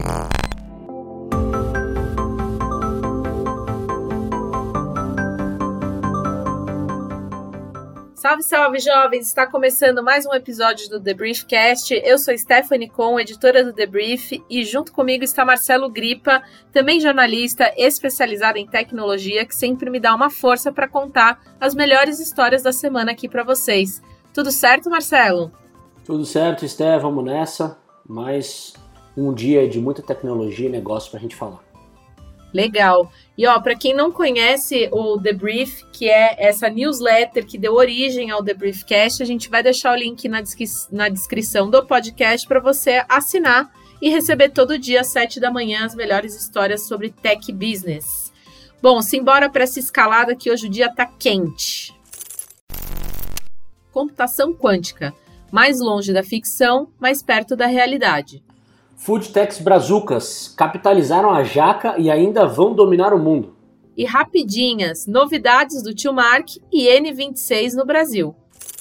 Salve, salve, jovens! Está começando mais um episódio do The Briefcast. Eu sou Stephanie Kohn, editora do The Brief, e junto comigo está Marcelo Gripa, também jornalista especializado em tecnologia, que sempre me dá uma força para contar as melhores histórias da semana aqui para vocês. Tudo certo, Marcelo? Tudo certo, Steph, vamos nessa. Mais um dia de muita tecnologia e negócio para a gente falar. Legal. E para quem não conhece o The Brief, que é essa newsletter que deu origem ao The Briefcast, a gente vai deixar o link na descrição do podcast para você assinar e receber todo dia às 7 da manhã as melhores histórias sobre tech business. Bom, simbora para essa escalada que hoje o dia tá quente. Computação quântica. Mais longe da ficção, mais perto da realidade. Foodtechs brazucas capitalizaram a jaca e ainda vão dominar o mundo. E rapidinhas, novidades do Tio Mark e N26 no Brasil.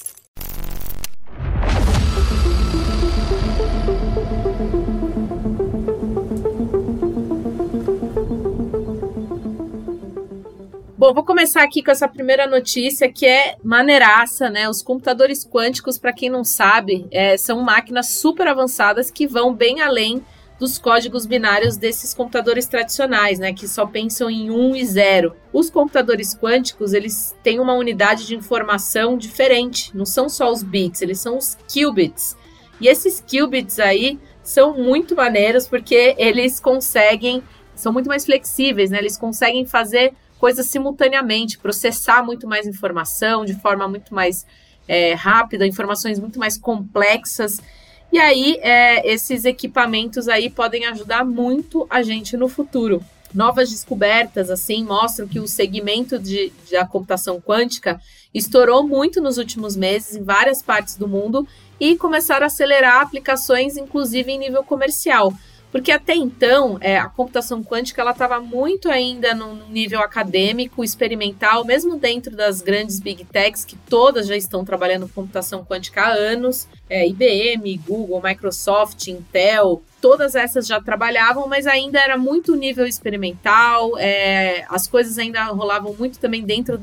Bom, vou começar aqui com essa primeira notícia que é maneiraça, né? Os computadores quânticos, para quem não sabe, são máquinas super avançadas que vão bem além dos códigos binários desses computadores tradicionais, né? Que só pensam em 1 e 0. Os computadores quânticos, eles têm uma unidade de informação diferente. Não são só os bits, eles são os qubits. E esses qubits aí são muito maneiros porque eles são muito mais flexíveis, né? Eles conseguem fazer coisas simultaneamente, processar muito mais informação de forma muito mais rápida, informações muito mais complexas. E aí, esses equipamentos aí podem ajudar muito a gente no futuro. Novas descobertas, assim, mostram que o segmento da computação quântica estourou muito nos últimos meses em várias partes do mundo e começaram a acelerar aplicações, inclusive em nível comercial. Porque até então, a computação quântica estava muito ainda no nível acadêmico, experimental, mesmo dentro das grandes big techs, que todas já estão trabalhando com computação quântica há anos. IBM, Google, Microsoft, Intel, todas essas já trabalhavam, mas ainda era muito nível experimental, as coisas ainda rolavam muito também dentro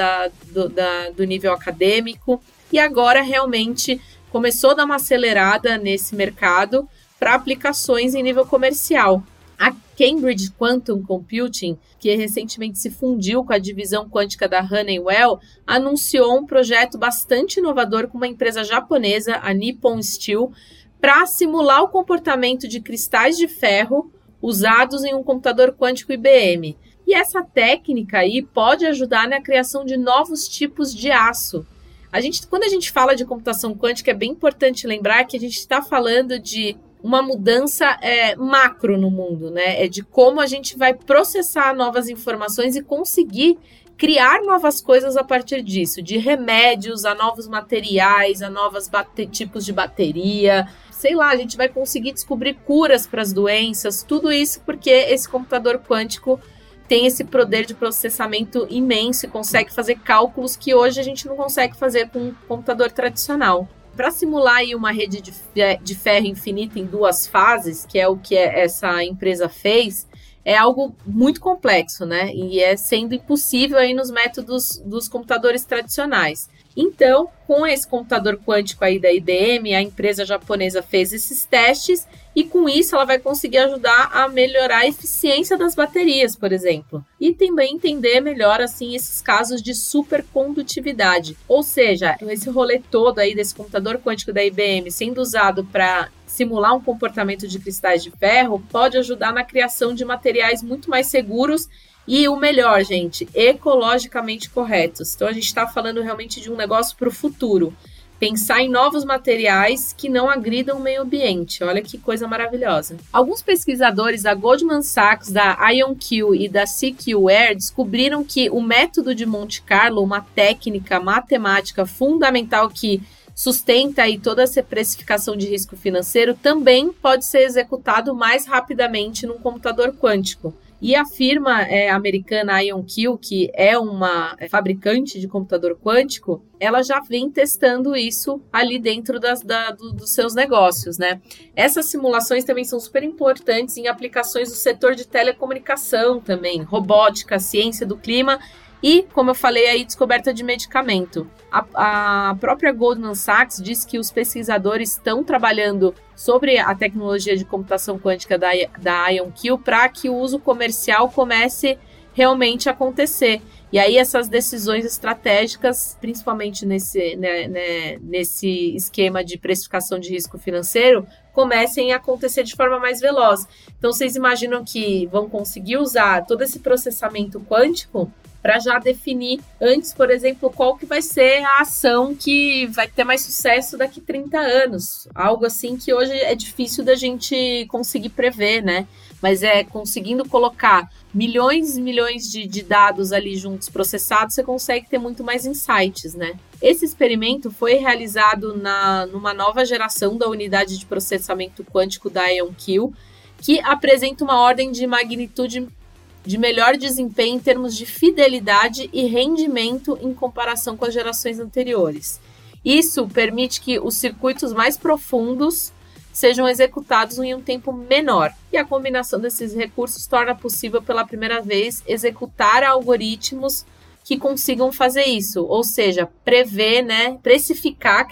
do nível acadêmico. E agora, realmente, começou a dar uma acelerada nesse mercado, para aplicações em nível comercial. A Cambridge Quantum Computing, que recentemente se fundiu com a divisão quântica da Honeywell, anunciou um projeto bastante inovador com uma empresa japonesa, a Nippon Steel, para simular o comportamento de cristais de ferro usados em um computador quântico IBM. E essa técnica aí pode ajudar na criação de novos tipos de aço. Quando a gente fala de computação quântica, é bem importante lembrar que a gente está falando de uma mudança macro no mundo, né? É de como a gente vai processar novas informações e conseguir criar novas coisas a partir disso, de remédios a novos materiais, a novos tipos de bateria. Sei lá, a gente vai conseguir descobrir curas para as doenças, tudo isso porque esse computador quântico tem esse poder de processamento imenso e consegue fazer cálculos que hoje a gente não consegue fazer com um computador tradicional. Para simular aí uma rede de ferro infinita em 2 fases, que é o que essa empresa fez, é algo muito complexo, né? E sendo impossível aí nos métodos dos computadores tradicionais. Então, com esse computador quântico aí da IBM, a empresa japonesa fez esses testes e com isso ela vai conseguir ajudar a melhorar a eficiência das baterias, por exemplo. E também entender melhor, assim, esses casos de supercondutividade. Ou seja, esse rolê todo aí desse computador quântico da IBM sendo usado para simular um comportamento de cristais de ferro pode ajudar na criação de materiais muito mais seguros e o melhor, gente, ecologicamente corretos. Então a gente está falando realmente de um negócio para o futuro. Pensar em novos materiais que não agridam o meio ambiente. Olha que coisa maravilhosa. Alguns pesquisadores da Goldman Sachs, da IonQ e da CQWare descobriram que o método de Monte Carlo, uma técnica matemática fundamental que sustenta aí toda essa precificação de risco financeiro, também pode ser executado mais rapidamente num computador quântico. E a firma americana IonQ, que é uma fabricante de computador quântico, ela já vem testando isso ali dentro dos seus negócios, né? Essas simulações também são super importantes em aplicações do setor de telecomunicação também, robótica, ciência do clima e, como eu falei aí, descoberta de medicamento. A própria Goldman Sachs diz que os pesquisadores estão trabalhando sobre a tecnologia de computação quântica da IonQ para que o uso comercial comece realmente a acontecer. E aí essas decisões estratégicas, principalmente nesse esquema de precificação de risco financeiro, comecem a acontecer de forma mais veloz. Então, vocês imaginam que vão conseguir usar todo esse processamento quântico para já definir antes, por exemplo, qual que vai ser a ação que vai ter mais sucesso daqui 30 anos. Algo assim que hoje é difícil da gente conseguir prever, né? Mas conseguindo colocar milhões e milhões de dados ali juntos processados, você consegue ter muito mais insights, né? Esse experimento foi realizado numa nova geração da unidade de processamento quântico da IonQ, que apresenta uma ordem de magnitude de melhor desempenho em termos de fidelidade e rendimento em comparação com as gerações anteriores. Isso permite que os circuitos mais profundos sejam executados em um tempo menor. E a combinação desses recursos torna possível pela primeira vez executar algoritmos que consigam fazer isso, ou seja, prever, né, precificar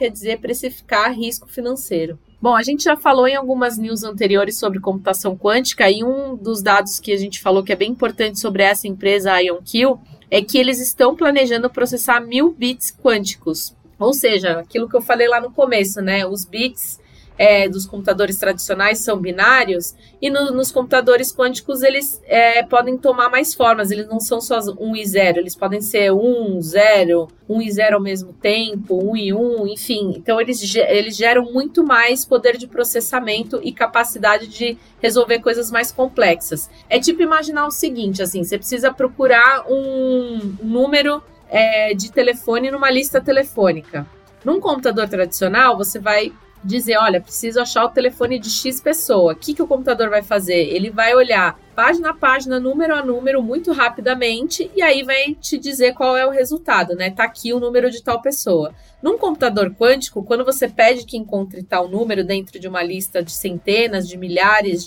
risco financeiro. Bom, a gente já falou em algumas news anteriores sobre computação quântica e um dos dados que a gente falou que é bem importante sobre essa empresa, a IonQ, é que eles estão planejando processar 1000 bits quânticos. Ou seja, aquilo que eu falei lá no começo, né? Os bits dos computadores tradicionais são binários e nos computadores quânticos eles podem tomar mais formas, eles não são só 1 e 0, eles podem ser 1, 0, 1 e 0 ao mesmo tempo, 1 e 1, enfim. Então eles geram muito mais poder de processamento e capacidade de resolver coisas mais complexas. É tipo imaginar o seguinte, assim, você precisa procurar um número de telefone numa lista telefônica. Num computador tradicional, você vai dizer, olha, preciso achar o telefone de X pessoa. O que o computador vai fazer? Ele vai olhar página a página, número a número, muito rapidamente, e aí vai te dizer qual é o resultado, né? Tá aqui o número de tal pessoa. Num computador quântico, quando você pede que encontre tal número dentro de uma lista de centenas, de milhares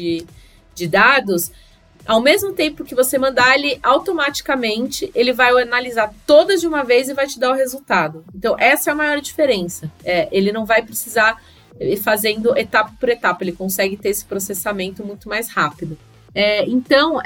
de dados, ao mesmo tempo que você mandar ele, automaticamente ele vai analisar todas de uma vez e vai te dar o resultado. Então, essa é a maior diferença. Ele não vai precisar ir fazendo etapa por etapa, ele consegue ter esse processamento muito mais rápido. Então,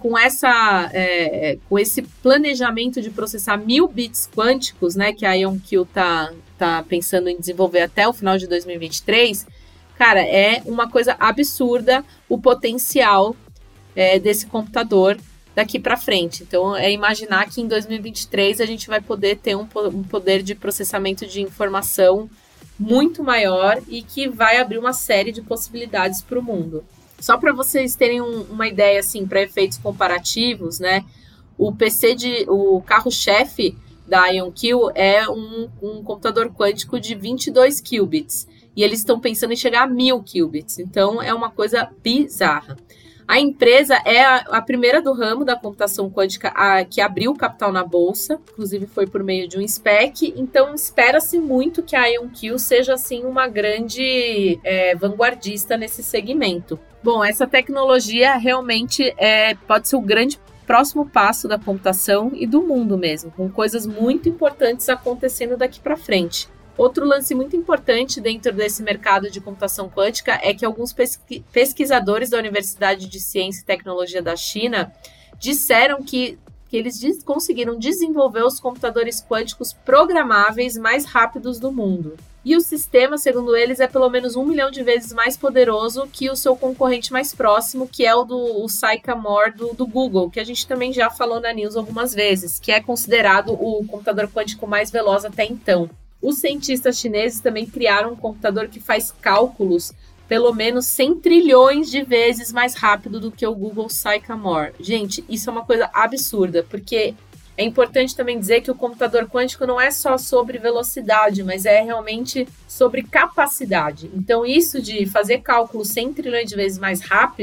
com esse planejamento de processar 1000 bits quânticos, né, que a IonQ tá pensando em desenvolver até o final de 2023, cara, é uma coisa absurda o potencial desse computador daqui para frente. Então, imaginar que em 2023 a gente vai poder ter um poder de processamento de informação muito maior e que vai abrir uma série de possibilidades para o mundo. Só para vocês terem uma ideia, assim, para efeitos comparativos, né? O carro-chefe da IonQ é um computador quântico de 22 qubits. E eles estão pensando em chegar a 1000 qubits. Então, é uma coisa bizarra. A empresa é a primeira do ramo da computação quântica que abriu capital na bolsa, inclusive foi por meio de um SPAC, então espera-se muito que a IonQ seja assim uma grande vanguardista nesse segmento. Bom, essa tecnologia realmente pode ser o grande próximo passo da computação e do mundo mesmo, com coisas muito importantes acontecendo daqui para frente. Outro lance muito importante dentro desse mercado de computação quântica é que alguns pesquisadores da Universidade de Ciência e Tecnologia da China disseram que eles conseguiram desenvolver os computadores quânticos programáveis mais rápidos do mundo. E o sistema, segundo eles, é pelo menos 1 milhão de vezes mais poderoso que o seu concorrente mais próximo, que é o Sycamore do Google, que a gente também já falou na news algumas vezes, que é considerado o computador quântico mais veloz até então. Os cientistas chineses também criaram um computador que faz cálculos pelo menos 100 trilhões de vezes mais rápido do que o Google Sycamore. Gente, isso é uma coisa absurda, porque é importante também dizer que o computador quântico não é só sobre velocidade, mas é realmente sobre capacidade. Então, isso de fazer cálculos 100 trilhões de vezes mais rápido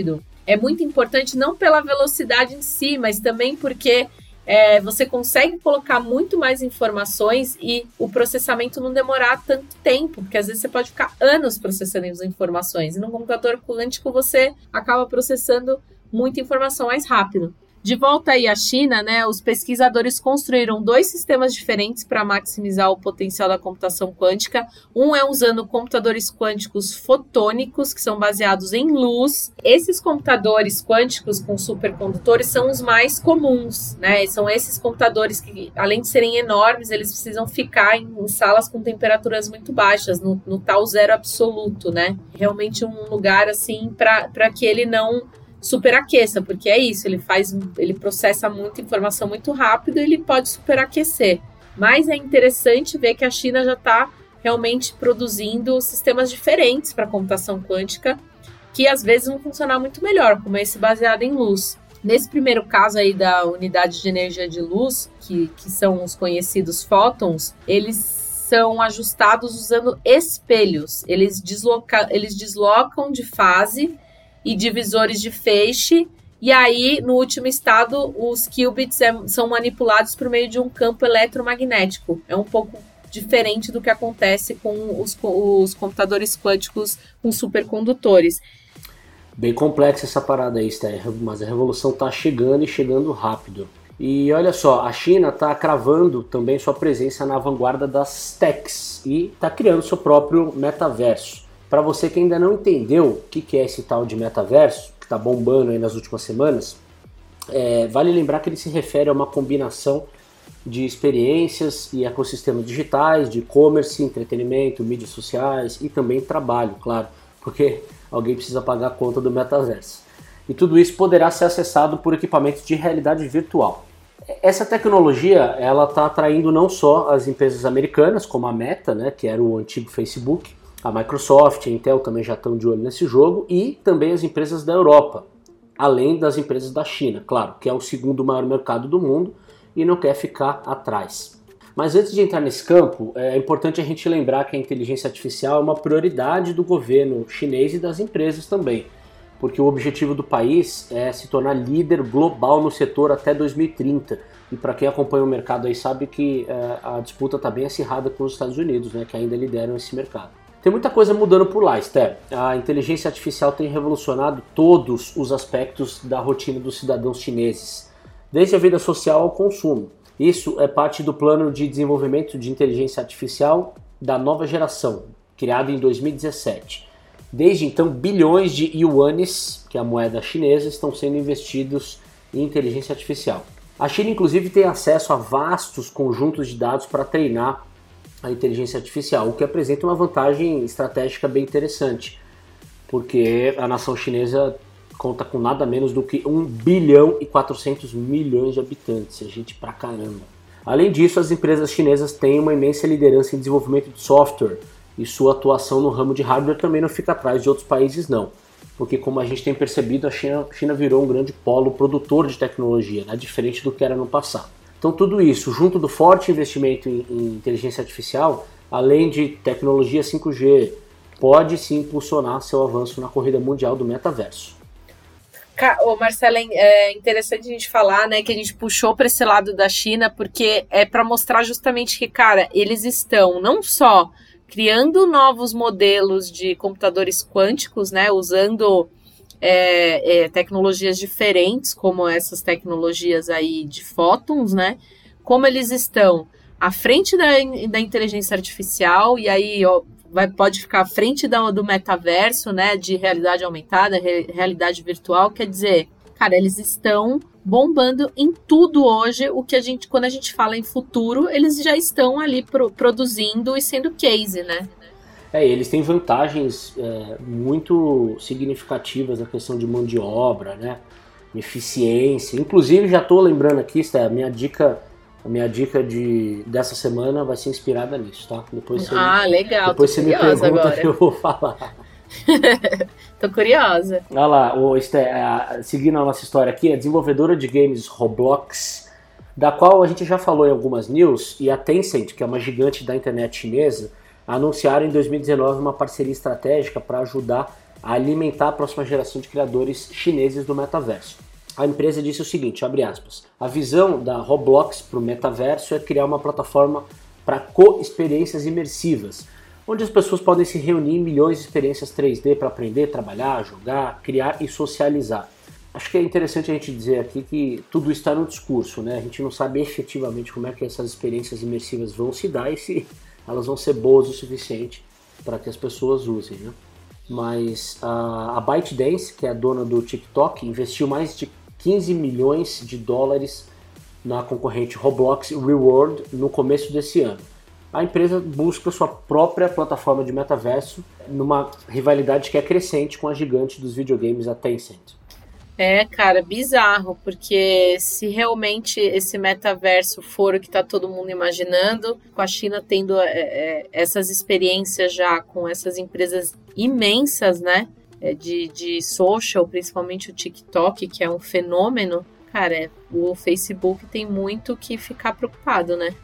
é muito importante não pela velocidade em si, mas também porque você consegue colocar muito mais informações e o processamento não demorar tanto tempo, porque às vezes você pode ficar anos processando as informações, e no computador quântico você acaba processando muita informação mais rápido. De volta aí à China, né, os pesquisadores construíram 2 sistemas diferentes para maximizar o potencial da computação quântica. Um é usando computadores quânticos fotônicos, que são baseados em luz. Esses computadores quânticos com supercondutores são os mais comuns, né? São esses computadores que, além de serem enormes, eles precisam ficar em salas com temperaturas muito baixas, no tal zero absoluto, né? Realmente um lugar assim para que ele não superaqueça, porque é isso, ele processa muita informação muito rápido e ele pode superaquecer. Mas é interessante ver que a China já está realmente produzindo sistemas diferentes para computação quântica, que às vezes vão funcionar muito melhor, como esse baseado em luz. Nesse primeiro caso aí da unidade de energia de luz, que são os conhecidos fótons, eles são ajustados usando espelhos. Eles deslocam de fase e divisores de feixe, e aí, no último estado, os qubits são manipulados por meio de um campo eletromagnético. É um pouco diferente do que acontece com os computadores quânticos com supercondutores. Bem complexa essa parada aí, Esther, mas a revolução está chegando e chegando rápido. E olha só, a China está cravando também sua presença na vanguarda das techs e está criando seu próprio metaverso. Para você que ainda não entendeu o que é esse tal de metaverso, que está bombando aí nas últimas semanas, vale lembrar que ele se refere a uma combinação de experiências e ecossistemas digitais, de e-commerce, entretenimento, mídias sociais e também trabalho, claro, porque alguém precisa pagar a conta do metaverso. E tudo isso poderá ser acessado por equipamentos de realidade virtual. Essa tecnologia ela está atraindo não só as empresas americanas, como a Meta, né, que era o antigo Facebook, a Microsoft e a Intel também já estão de olho nesse jogo, e também as empresas da Europa, além das empresas da China, claro, que é o segundo maior mercado do mundo e não quer ficar atrás. Mas antes de entrar nesse campo, é importante a gente lembrar que a inteligência artificial é uma prioridade do governo chinês e das empresas também, porque o objetivo do país é se tornar líder global no setor até 2030. E para quem acompanha o mercado aí sabe que a disputa está bem acirrada com os Estados Unidos, né, que ainda lideram esse mercado. Tem muita coisa mudando por lá, Esther. A inteligência artificial tem revolucionado todos os aspectos da rotina dos cidadãos chineses, desde a vida social ao consumo. Isso é parte do plano de desenvolvimento de inteligência artificial da nova geração, criado em 2017. Desde então, bilhões de yuanes, que é a moeda chinesa, estão sendo investidos em inteligência artificial. A China, inclusive, tem acesso a vastos conjuntos de dados para treinar a inteligência artificial, o que apresenta uma vantagem estratégica bem interessante, porque a nação chinesa conta com nada menos do que 1 bilhão e 400 milhões de habitantes, é gente pra caramba. Além disso, as empresas chinesas têm uma imensa liderança em desenvolvimento de software, e sua atuação no ramo de hardware também não fica atrás de outros países não, porque como a gente tem percebido, a China virou um grande polo produtor de tecnologia, né, diferente do que era no passado. Então tudo isso, junto do forte investimento em inteligência artificial, além de tecnologia 5G, pode sim impulsionar seu avanço na corrida mundial do metaverso. Marcelo, é interessante a gente falar, né, que a gente puxou para esse lado da China, porque é para mostrar justamente que, cara, eles estão não só criando novos modelos de computadores quânticos, né, usando tecnologias diferentes, como essas tecnologias aí de fótons, né, como eles estão à frente da inteligência artificial, e aí pode ficar à frente do metaverso, né, de realidade aumentada, realidade virtual, quer dizer, cara, eles estão bombando em tudo hoje, quando a gente fala em futuro, eles já estão ali produzindo e sendo case, né? Eles têm vantagens muito significativas na questão de mão de obra, né, eficiência. Inclusive, já estou lembrando aqui, a minha dica dessa semana vai ser inspirada nisso, tá? Legal. Depois você me pergunta agora. Que eu vou falar. Tô curiosa. Olha lá, seguindo a nossa história aqui, a desenvolvedora de games Roblox, da qual a gente já falou em algumas news, e a Tencent, que é uma gigante da internet chinesa, anunciaram em 2019 uma parceria estratégica para ajudar a alimentar a próxima geração de criadores chineses do metaverso. A empresa disse o seguinte, abre aspas, a visão da Roblox para o metaverso é criar uma plataforma para co-experiências imersivas, onde as pessoas podem se reunir em milhões de experiências 3D para aprender, trabalhar, jogar, criar e socializar. Acho que é interessante a gente dizer aqui que tudo está no discurso, né? A gente não sabe efetivamente como é que essas experiências imersivas vão se dar e se elas vão ser boas o suficiente para que as pessoas usem, né? Mas a ByteDance, que é a dona do TikTok, investiu mais de 15 milhões de dólares na concorrente Roblox Reworld no começo desse ano. A empresa busca sua própria plataforma de metaverso numa rivalidade que é crescente com a gigante dos videogames, a Tencent. Cara, bizarro, porque se realmente esse metaverso for o que está todo mundo imaginando, com a China tendo essas experiências já com essas empresas imensas, né, de social, principalmente o TikTok, que é um fenômeno, cara, o Facebook tem muito que ficar preocupado, né?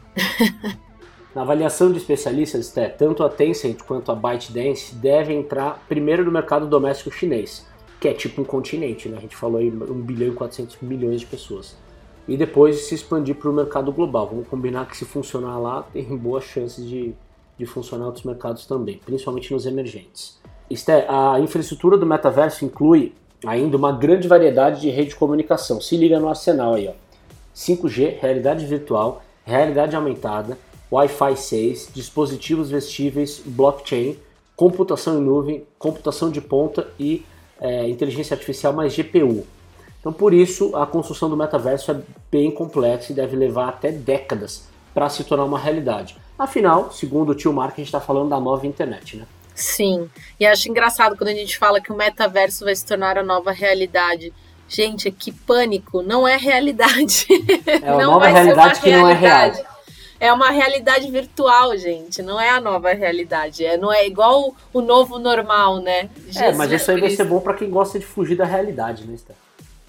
Na avaliação de especialistas, tanto a Tencent quanto a ByteDance devem entrar primeiro no mercado doméstico chinês, que é tipo um continente, né? A gente falou aí 1 bilhão e 400 milhões de pessoas. E depois se expandir para o mercado global. Vamos combinar que se funcionar lá, tem boas chances de funcionar em outros mercados também, principalmente nos emergentes. A infraestrutura do metaverso inclui ainda uma grande variedade de rede de comunicação. Se liga no arsenal aí, ó. 5G, realidade virtual, realidade aumentada, Wi-Fi 6, dispositivos vestíveis, blockchain, computação em nuvem, computação de ponta e inteligência artificial mais GPU. Então, por isso, a construção do metaverso é bem complexa e deve levar até décadas para se tornar uma realidade. Afinal, segundo o tio Mark, a gente está falando da nova internet, né? Sim, e acho engraçado quando a gente fala que o metaverso vai se tornar a nova realidade. Gente, que pânico, não é realidade. É uma nova realidade que não é real. É uma realidade virtual, gente, não é a nova realidade. Não é igual o novo normal, né? Mas isso aí vai ser bom para quem gosta de fugir da realidade, né, Steph?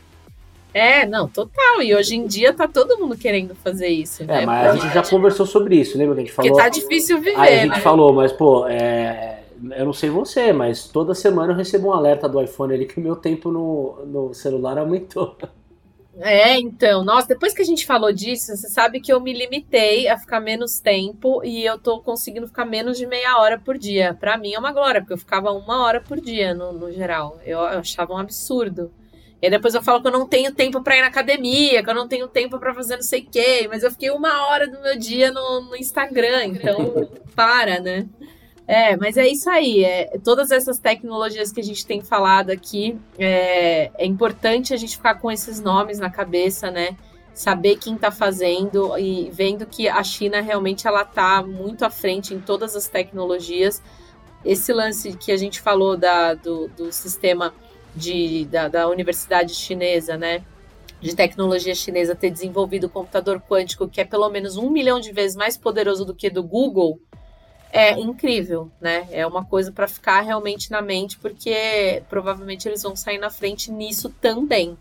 Não, total. E hoje em dia tá todo mundo querendo fazer isso, né? Mas a gente já conversou sobre isso, lembra que a gente falou? Porque tá difícil viver, Aí a gente falou, mas eu não sei você, mas toda semana eu recebo um alerta do iPhone ali que o meu tempo no celular aumentou. Então, nossa, depois que a gente falou disso, você sabe que eu me limitei a ficar menos tempo e eu tô conseguindo ficar menos de meia hora por dia. Pra mim é uma glória, porque eu ficava 1 hora por dia no geral. Eu achava um absurdo. E aí depois eu falo que eu não tenho tempo pra ir na academia, que eu não tenho tempo pra fazer não sei o quê, mas eu fiquei 1 hora do meu dia no Instagram, então para, né? Mas é isso aí, todas essas tecnologias que a gente tem falado aqui, é importante a gente ficar com esses nomes na cabeça, né? Saber quem está fazendo e vendo que a China realmente ela está muito à frente em todas as tecnologias. Esse lance que a gente falou do sistema da universidade chinesa, né? De tecnologia chinesa ter desenvolvido o computador quântico, que é pelo menos 1 milhão de vezes mais poderoso do que do Google, é incrível, né? É uma coisa para ficar realmente na mente, porque provavelmente eles vão sair na frente nisso também.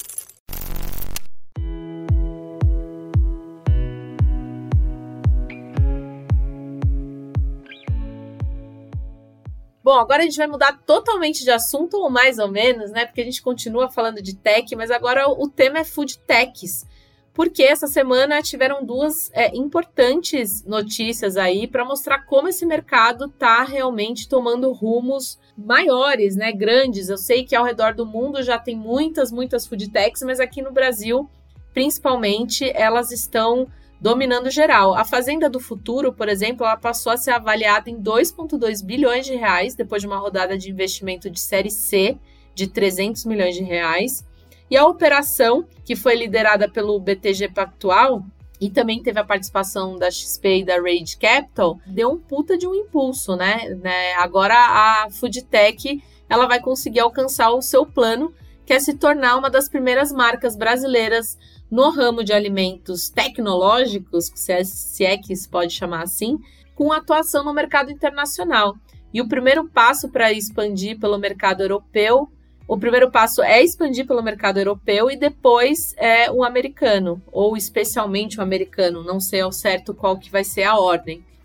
Bom, agora a gente vai mudar totalmente de assunto, ou mais ou menos, né? Porque a gente continua falando de tech, mas agora o tema é food techs. Porque essa semana tiveram 2 importantes notícias aí para mostrar como esse mercado está realmente tomando rumos maiores, né, grandes. Eu sei que ao redor do mundo já tem muitas food techs, mas aqui no Brasil, principalmente, elas estão dominando geral. A Fazenda do Futuro, por exemplo, ela passou a ser avaliada em 2,2 bilhões de reais, depois de uma rodada de investimento de série C de 300 milhões de reais. E a operação, que foi liderada pelo BTG Pactual e também teve a participação da XP e da Rage Capital, deu um puta de um impulso, né? Agora a Foodtech ela vai conseguir alcançar o seu plano, que é se tornar uma das primeiras marcas brasileiras no ramo de alimentos tecnológicos, se é que se pode chamar assim, com atuação no mercado internacional. E o primeiro passo para expandir pelo mercado europeu, o primeiro passo é expandir pelo mercado europeu e depois o americano, ou especialmente o americano, não sei ao certo qual que vai ser a ordem.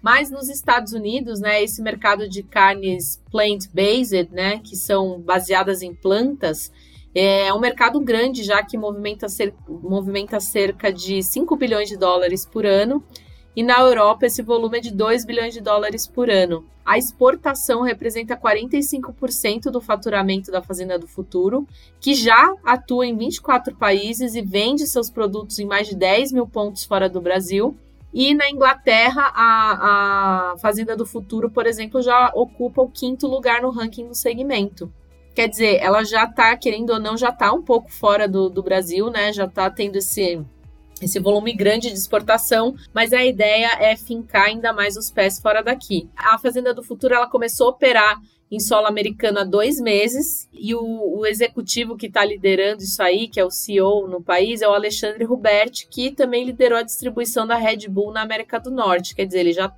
Mas nos Estados Unidos, né, esse mercado de carnes plant-based, né, que são baseadas em plantas, é um mercado grande já que movimenta cerca de 5 bilhões de dólares por ano. E na Europa esse volume é de 2 bilhões de dólares por ano. A exportação representa 45% do faturamento da Fazenda do Futuro, que já atua em 24 países e vende seus produtos em mais de 10 mil pontos fora do Brasil. E na Inglaterra, a Fazenda do Futuro, por exemplo, já ocupa o 5º lugar no ranking do segmento. Quer dizer, ela já está, querendo ou não, já está um pouco fora do Brasil, né? Já está tendo esse volume grande de exportação, mas a ideia é fincar ainda mais os pés fora daqui. A Fazenda do Futuro ela começou a operar em solo americano há 2 meses e o executivo que está liderando isso aí, que é o CEO no país, é o Alexandre Ruberti, que também liderou a distribuição da Red Bull na América do Norte. Quer dizer, ele já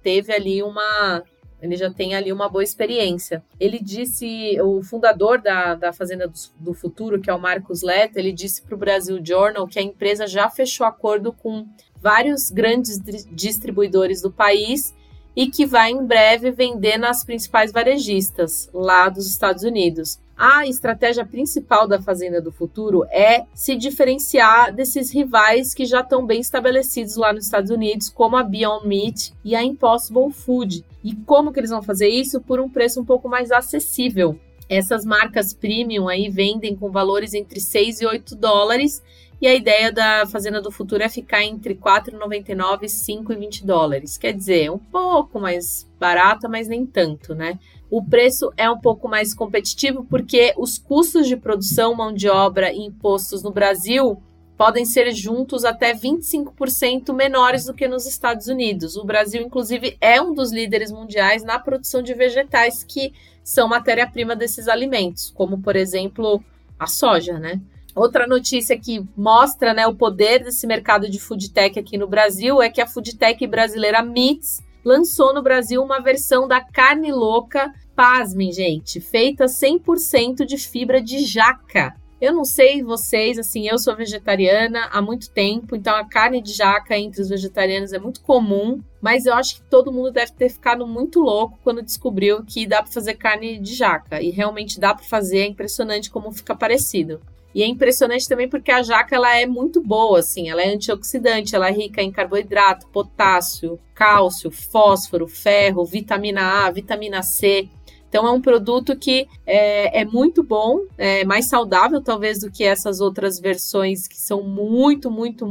tem ali uma boa experiência. Ele disse, o fundador da Fazenda do Futuro, que é o Marcos Letta, ele disse para o Brasil Journal que a empresa já fechou acordo com vários grandes distribuidores do país e que vai em breve vender nas principais varejistas lá dos Estados Unidos. A estratégia principal da Fazenda do Futuro é se diferenciar desses rivais que já estão bem estabelecidos lá nos Estados Unidos, como a Beyond Meat e a Impossible Food. E como que eles vão fazer isso? Por um preço um pouco mais acessível. Essas marcas premium aí vendem com valores entre 6 e 8 dólares, e a ideia da Fazenda do Futuro é ficar entre 4,99 e 5,20 dólares. Quer dizer, um pouco mais barata, mas nem tanto, né? O preço é um pouco mais competitivo porque os custos de produção, mão de obra e impostos no Brasil podem ser juntos até 25% menores do que nos Estados Unidos. O Brasil, inclusive, é um dos líderes mundiais na produção de vegetais que são matéria-prima desses alimentos, como, por exemplo, a soja, né? Outra notícia que mostra, né, o poder desse mercado de food tech aqui no Brasil é que a food tech brasileira Meats lançou no Brasil uma versão da carne louca, pasmem, gente, feita 100% de fibra de jaca. Eu não sei vocês, assim, eu sou vegetariana há muito tempo, então a carne de jaca entre os vegetarianos é muito comum, mas eu acho que todo mundo deve ter ficado muito louco quando descobriu que dá para fazer carne de jaca, e realmente dá para fazer, é impressionante como fica parecido. E é impressionante também porque a jaca ela é muito boa, assim, ela é antioxidante, ela é rica em carboidrato, potássio, cálcio, fósforo, ferro, vitamina A, vitamina C. Então é um produto que é muito bom, é mais saudável talvez do que essas outras versões que são muito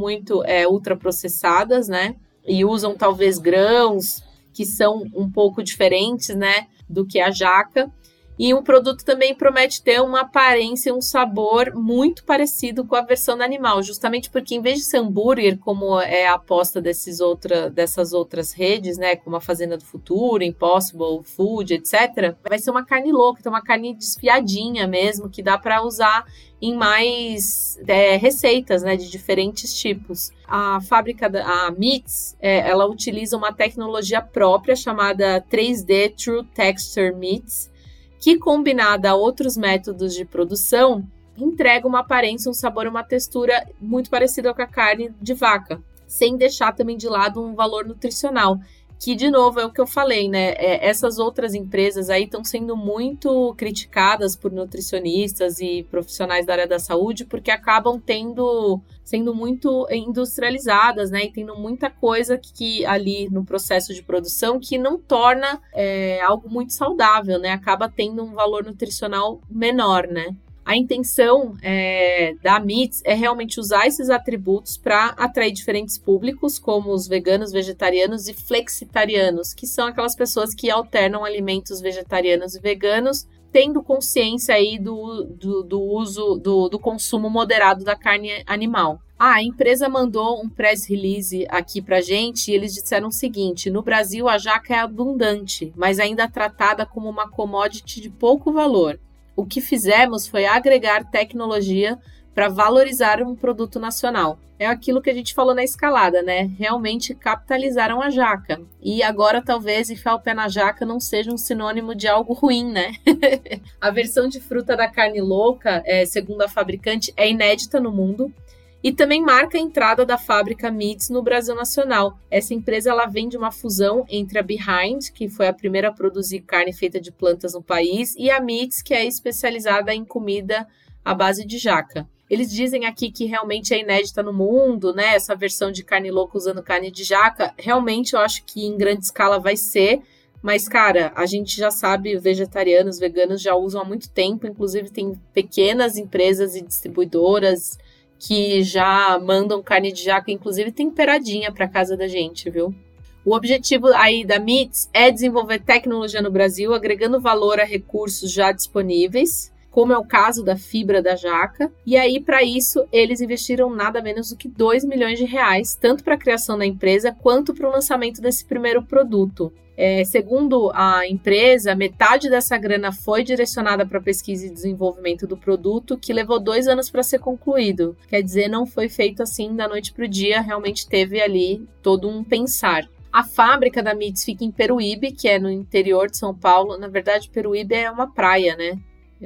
ultraprocessadas, né? E usam talvez grãos que são um pouco diferentes, né, do que a jaca. E um produto também promete ter uma aparência, um sabor muito parecido com a versão do animal, justamente porque em vez de ser hambúrguer, como é a aposta dessas outras redes, né, como a Fazenda do Futuro, Impossible Food, etc., vai ser uma carne louca, então uma carne desfiadinha mesmo, que dá para usar em mais receitas, né, de diferentes tipos. A fábrica, a Meats, ela utiliza uma tecnologia própria chamada 3D True Texture Meats, que combinada a outros métodos de produção, entrega uma aparência, um sabor, uma textura muito parecida com a carne de vaca, sem deixar também de lado um valor nutricional, que de novo é o que eu falei, né? Essas outras empresas aí estão sendo muito criticadas por nutricionistas e profissionais da área da saúde, porque acabam sendo muito industrializadas, né? E tendo muita coisa que ali no processo de produção que não torna algo muito saudável, né? Acaba tendo um valor nutricional menor, né? A intenção da Meats é realmente usar esses atributos para atrair diferentes públicos, como os veganos, vegetarianos e flexitarianos, que são aquelas pessoas que alternam alimentos vegetarianos e veganos, tendo consciência aí do uso, do consumo moderado da carne animal. A empresa mandou um press release aqui pra gente e eles disseram o seguinte: no Brasil a jaca é abundante, mas ainda tratada como uma commodity de pouco valor. O que fizemos foi agregar tecnologia para valorizar um produto nacional. É aquilo que a gente falou na escalada, né? Realmente capitalizaram a jaca. E agora talvez enfiar o pé na jaca não seja um sinônimo de algo ruim, né? A versão de fruta da carne louca, segundo a fabricante, é inédita no mundo e também marca a entrada da fábrica Meats no Brasil Nacional. Essa empresa ela vem de uma fusão entre a Behind, que foi a primeira a produzir carne feita de plantas no país, e a Meats, que é especializada em comida à base de jaca. Eles dizem aqui que realmente é inédita no mundo, né? Essa versão de carne louca usando carne de jaca. Realmente eu acho que em grande escala vai ser. Mas, cara, a gente já sabe, vegetarianos, veganos já usam há muito tempo. Inclusive, tem pequenas empresas e distribuidoras que já mandam carne de jaca, inclusive temperadinha para casa da gente, viu? O objetivo aí da Meats é desenvolver tecnologia no Brasil, agregando valor a recursos já disponíveis, como é o caso da fibra da jaca. E aí, para isso, eles investiram nada menos do que R$2 milhões, tanto para a criação da empresa quanto para o lançamento desse primeiro produto. Segundo a empresa, metade dessa grana foi direcionada para a pesquisa e desenvolvimento do produto, que levou 2 anos para ser concluído. Quer dizer, não foi feito assim da noite para o dia, realmente teve ali todo um pensar. A fábrica da Meats fica em Peruíbe, que é no interior de São Paulo. Na verdade, Peruíbe é uma praia, né?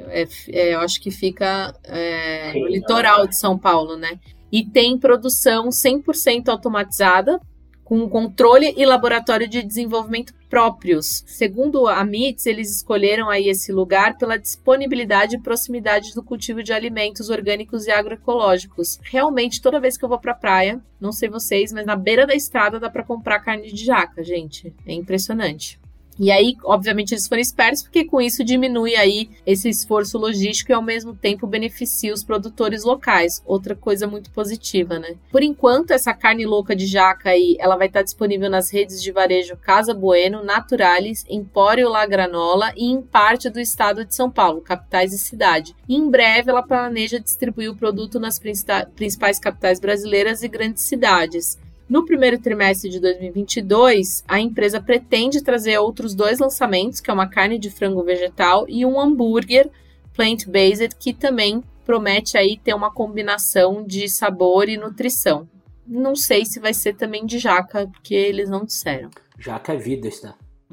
Eu acho que fica no litoral de São Paulo, né? E tem produção 100% automatizada, com controle e laboratório de desenvolvimento próprios. Segundo a Meats, eles escolheram aí esse lugar pela disponibilidade e proximidade do cultivo de alimentos orgânicos e agroecológicos. Realmente, toda vez que eu vou pra praia, não sei vocês, mas na beira da estrada dá pra comprar carne de jaca, gente. É impressionante. E aí, obviamente, eles foram espertos, porque com isso diminui aí esse esforço logístico e, ao mesmo tempo, beneficia os produtores locais. Outra coisa muito positiva, né? Por enquanto, essa carne louca de jaca aí, ela vai estar disponível nas redes de varejo Casa Bueno, Naturalis, Empório La Granola e em parte do estado de São Paulo, capitais e cidade. E em breve, ela planeja distribuir o produto nas principais capitais brasileiras e grandes cidades. No primeiro trimestre de 2022, a empresa pretende trazer outros 2 lançamentos, que é uma carne de frango vegetal e um hambúrguer plant-based, que também promete aí ter uma combinação de sabor e nutrição. Não sei se vai ser também de jaca, porque eles não disseram. Jaca é vida, está.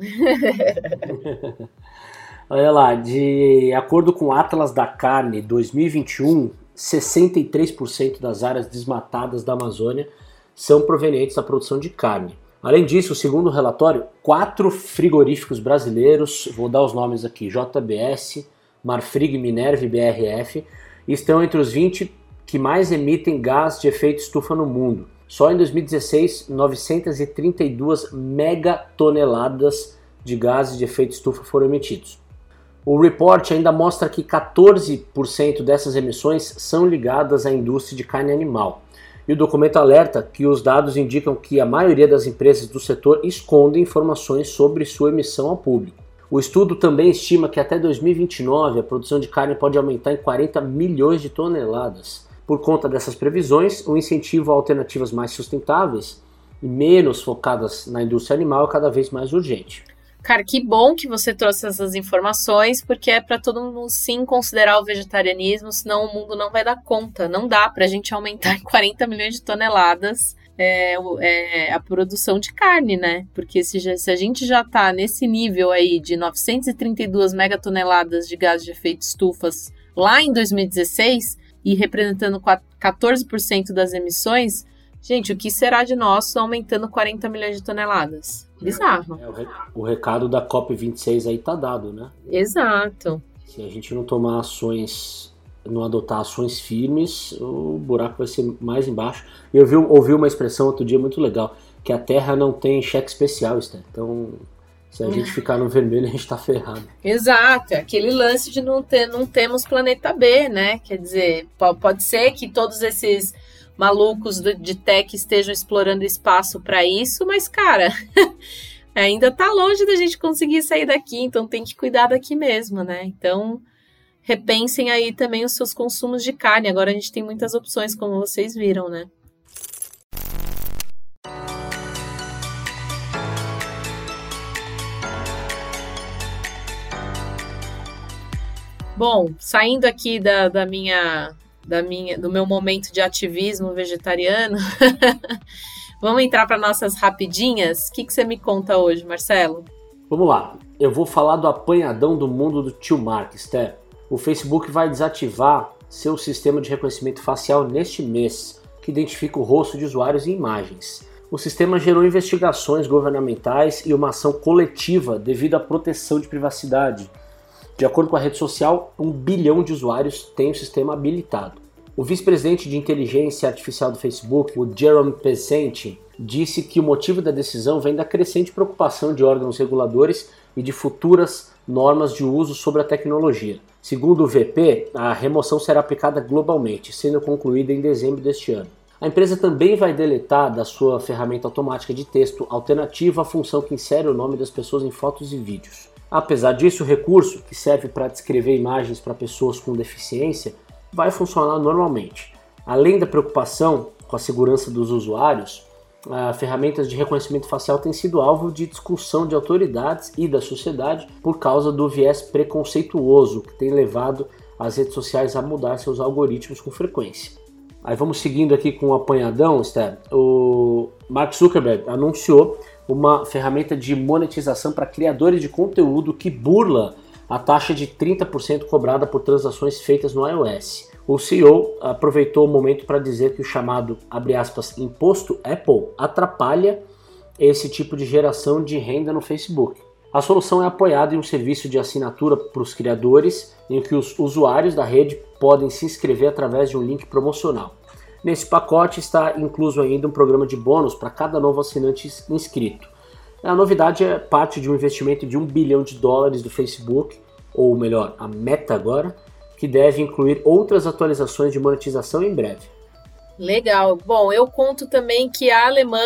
Olha lá, de acordo com o Atlas da Carne 2021, 63% das áreas desmatadas da Amazônia são provenientes da produção de carne. Além disso, segundo o relatório, 4 frigoríficos brasileiros, vou dar os nomes aqui, JBS, Marfrig, Minerva e BRF, estão entre os 20 que mais emitem gás de efeito estufa no mundo. Só em 2016, 932 megatoneladas de gases de efeito estufa foram emitidos. O report ainda mostra que 14% dessas emissões são ligadas à indústria de carne animal. E o documento alerta que os dados indicam que a maioria das empresas do setor esconde informações sobre sua emissão ao público. O estudo também estima que até 2029 a produção de carne pode aumentar em 40 milhões de toneladas. Por conta dessas previsões, o incentivo a alternativas mais sustentáveis e menos focadas na indústria animal é cada vez mais urgente. Cara, que bom que você trouxe essas informações, porque é para todo mundo sim considerar o vegetarianismo, senão o mundo não vai dar conta. Não dá para a gente aumentar em 40 milhões de toneladas a produção de carne, né? Porque se a gente já está nesse nível aí de 932 megatoneladas de gás de efeito estufas lá em 2016 e representando 14% das emissões, gente, o que será de nós aumentando 40 milhões de toneladas? Bizarro. O recado da COP26 aí tá dado, né? Exato. Se a gente não tomar ações, não adotar ações firmes, o buraco vai ser mais embaixo. E eu ouvi uma expressão outro dia muito legal, que a Terra não tem cheque especial, Esther. Então, se a gente ficar no vermelho, a gente tá ferrado. Exato, é aquele lance de não temos planeta B, né? Quer dizer, pode ser que todos esses malucos de tech estejam explorando espaço para isso, mas, cara, ainda tá longe da gente conseguir sair daqui, então tem que cuidar daqui mesmo, né? Então, repensem aí também os seus consumos de carne. Agora a gente tem muitas opções, como vocês viram, né? Bom, saindo aqui do meu momento de ativismo vegetariano, vamos entrar para nossas rapidinhas? O que você me conta hoje, Marcelo? Vamos lá, eu vou falar do apanhadão do mundo do tio Mark, Esther. O Facebook vai desativar seu sistema de reconhecimento facial neste mês, que identifica o rosto de usuários e imagens. O sistema gerou investigações governamentais e uma ação coletiva devido à proteção de privacidade. De acordo com a rede social, 1 bilhão de usuários têm o sistema habilitado. O vice-presidente de inteligência artificial do Facebook, o Jerome Pescenti, disse que o motivo da decisão vem da crescente preocupação de órgãos reguladores e de futuras normas de uso sobre a tecnologia. Segundo o VP, a remoção será aplicada globalmente, sendo concluída em dezembro deste ano. A empresa também vai deletar da sua ferramenta automática de texto alternativa a função que insere o nome das pessoas em fotos e vídeos. Apesar disso, o recurso, que serve para descrever imagens para pessoas com deficiência, vai funcionar normalmente. Além da preocupação com a segurança dos usuários, ferramentas de reconhecimento facial têm sido alvo de discussão de autoridades e da sociedade por causa do viés preconceituoso que tem levado as redes sociais a mudar seus algoritmos com frequência. Aí vamos seguindo aqui com o apanhadão, Esther. O Mark Zuckerberg anunciou uma ferramenta de monetização para criadores de conteúdo que burla a taxa de 30% cobrada por transações feitas no iOS. O CEO aproveitou o momento para dizer que o chamado, abre aspas, imposto Apple atrapalha esse tipo de geração de renda no Facebook. A solução é apoiada em um serviço de assinatura para os criadores, em que os usuários da rede podem se inscrever através de um link promocional. Nesse pacote está incluso ainda um programa de bônus para cada novo assinante inscrito. A novidade é parte de um investimento de $1 bilhão do Facebook, ou melhor, a Meta agora, que deve incluir outras atualizações de monetização em breve. Legal. Bom, eu conto também que a alemã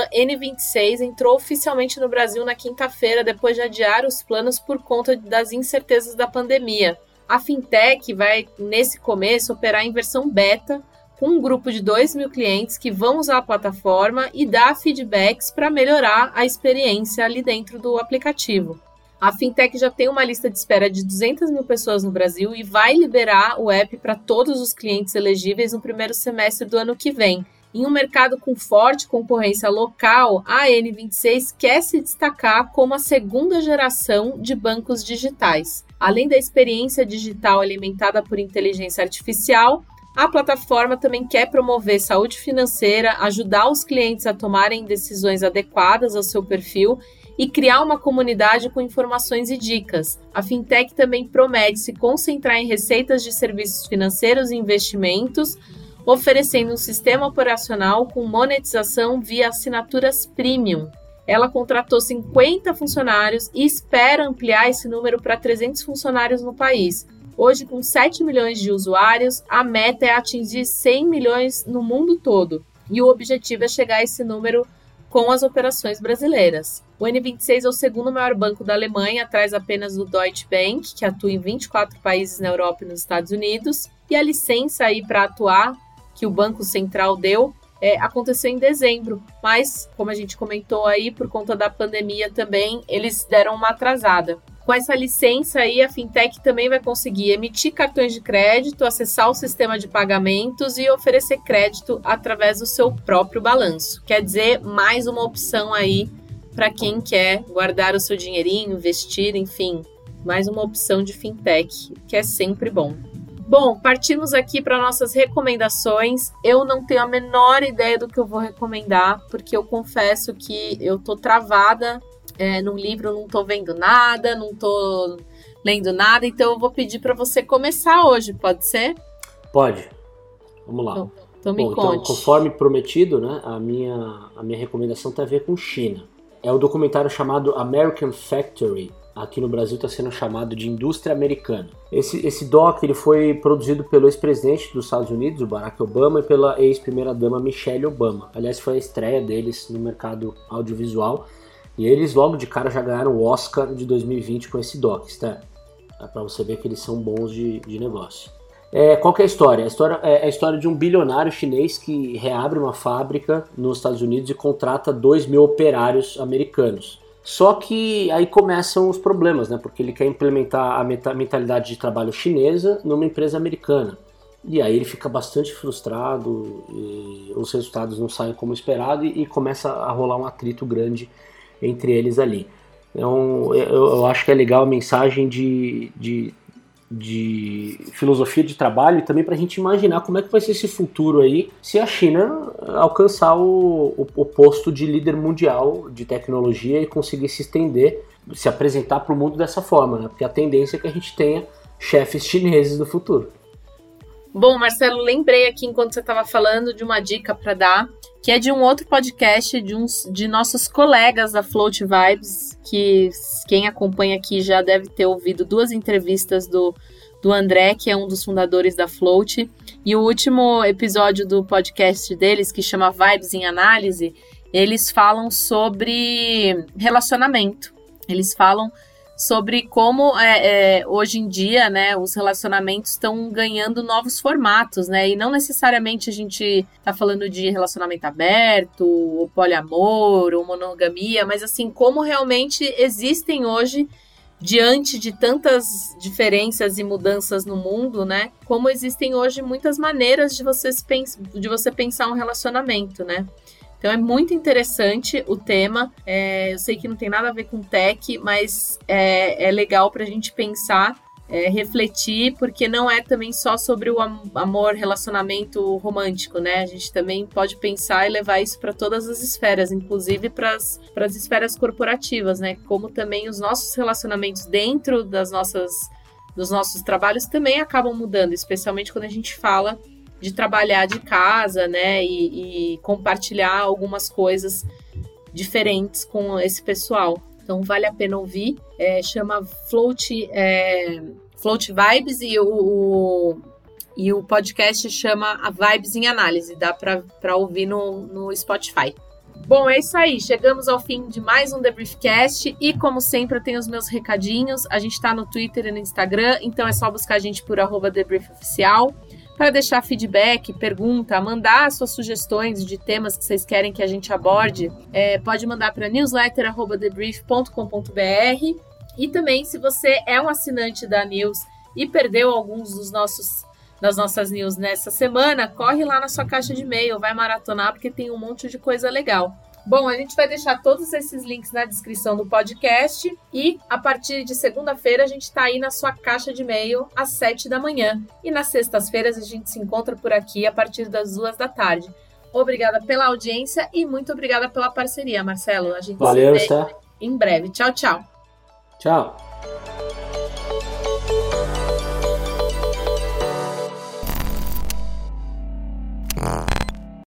N26 entrou oficialmente no Brasil na quinta-feira, depois de adiar os planos por conta das incertezas da pandemia. A fintech vai, nesse começo, operar em versão beta, com um grupo de 2.000 clientes que vão usar a plataforma e dar feedbacks para melhorar a experiência ali dentro do aplicativo. A fintech já tem uma lista de espera de 200 mil pessoas no Brasil e vai liberar o app para todos os clientes elegíveis no primeiro semestre do ano que vem. Em um mercado com forte concorrência local, a N26 quer se destacar como a segunda geração de bancos digitais. Além da experiência digital alimentada por inteligência artificial, a plataforma também quer promover saúde financeira, ajudar os clientes a tomarem decisões adequadas ao seu perfil e criar uma comunidade com informações e dicas. A fintech também promete se concentrar em receitas de serviços financeiros e investimentos, oferecendo um sistema operacional com monetização via assinaturas premium. Ela contratou 50 funcionários e espera ampliar esse número para 300 funcionários no país. Hoje, com 7 milhões de usuários, a meta é atingir 100 milhões no mundo todo. E o objetivo é chegar a esse número com as operações brasileiras. O N26 é o segundo maior banco da Alemanha, atrás apenas do Deutsche Bank, que atua em 24 países na Europa e nos Estados Unidos. E a licença aí para atuar, que o Banco Central deu, aconteceu em dezembro. Mas, como a gente comentou aí, por conta da pandemia também, eles deram uma atrasada. Com essa licença aí, a fintech também vai conseguir emitir cartões de crédito, acessar o sistema de pagamentos e oferecer crédito através do seu próprio balanço. Quer dizer, mais uma opção aí para quem quer guardar o seu dinheirinho, investir, enfim, mais uma opção de fintech, que é sempre bom. Bom, partimos aqui para nossas recomendações. Eu não tenho a menor ideia do que eu vou recomendar, porque eu confesso que eu tô travada num livro, não tô vendo nada, não tô lendo nada, então eu vou pedir para você começar hoje, pode ser? Pode. Vamos lá. Então me conte. Então, conforme prometido, né, a minha recomendação tem a ver com China. É o documentário chamado American Factory. Aqui no Brasil está sendo chamado de Indústria Americana. Esse doc ele foi produzido pelo ex-presidente dos Estados Unidos, o Barack Obama, e pela ex-primeira-dama Michelle Obama. Aliás, foi a estreia deles no mercado audiovisual. E eles logo de cara já ganharam o Oscar de 2020 com esse doc, tá? É para você ver que eles são bons de negócio. Qual que é a história? É a história de um bilionário chinês que reabre uma fábrica nos Estados Unidos e contrata 2.000 operários americanos. Só que aí começam os problemas, né? Porque ele quer implementar a mentalidade de trabalho chinesa numa empresa americana. E aí ele fica bastante frustrado, e os resultados não saem como esperado e começa a rolar um atrito grande entre eles ali. Então eu acho que é legal a mensagem de de filosofia de trabalho e também para a gente imaginar como é que vai ser esse futuro aí se a China alcançar o posto de líder mundial de tecnologia e conseguir se estender, se apresentar para o mundo dessa forma, né? Porque a tendência é que a gente tenha chefes chineses no futuro. Bom, Marcelo, lembrei aqui enquanto você estava falando de uma dica para dar, que é de um outro podcast de nossos colegas da Float Vibes, que quem acompanha aqui já deve ter ouvido 2 entrevistas do André, que é um dos fundadores da Float, e o último episódio do podcast deles, que chama Vibes em Análise, eles falam sobre relacionamento. Eles falam sobre como hoje em dia, né, os relacionamentos estão ganhando novos formatos, né, e não necessariamente a gente está falando de relacionamento aberto, ou poliamor, ou monogamia, mas assim, como realmente existem hoje, diante de tantas diferenças e mudanças no mundo, né, como existem hoje muitas maneiras de você pensar um relacionamento, né. Então é muito interessante o tema, eu sei que não tem nada a ver com tech, mas é legal para a gente pensar, refletir, porque não é também só sobre o amor, relacionamento romântico, né? A gente também pode pensar e levar isso para todas as esferas, inclusive para as esferas corporativas, né? Como também os nossos relacionamentos dentro dos nossos trabalhos também acabam mudando, especialmente quando a gente fala de trabalhar de casa, né, e compartilhar algumas coisas diferentes com esse pessoal. Então, vale a pena ouvir. Chama Float Vibes e o podcast chama a Vibes em Análise. Dá para ouvir no Spotify. Bom, é isso aí. Chegamos ao fim de mais um Debriefcast e, como sempre, eu tenho os meus recadinhos. A gente está no Twitter e no Instagram, então é só buscar a gente por @debriefoficial. Para deixar feedback, pergunta, mandar suas sugestões de temas que vocês querem que a gente aborde, pode mandar para newsletter@debrief.com.br. E também, se você é um assinante da News e perdeu alguns das nossas news nessa semana, corre lá na sua caixa de e-mail, vai maratonar, porque tem um monte de coisa legal. Bom, a gente vai deixar todos esses links na descrição do podcast e a partir de segunda-feira a gente está aí na sua caixa de e-mail às 7 da manhã. E nas sextas-feiras a gente se encontra por aqui a partir das 2 da tarde. Obrigada pela audiência e muito obrigada pela parceria, Marcelo. A gente Valeu, se vê em breve. Tchau, tchau. Tchau.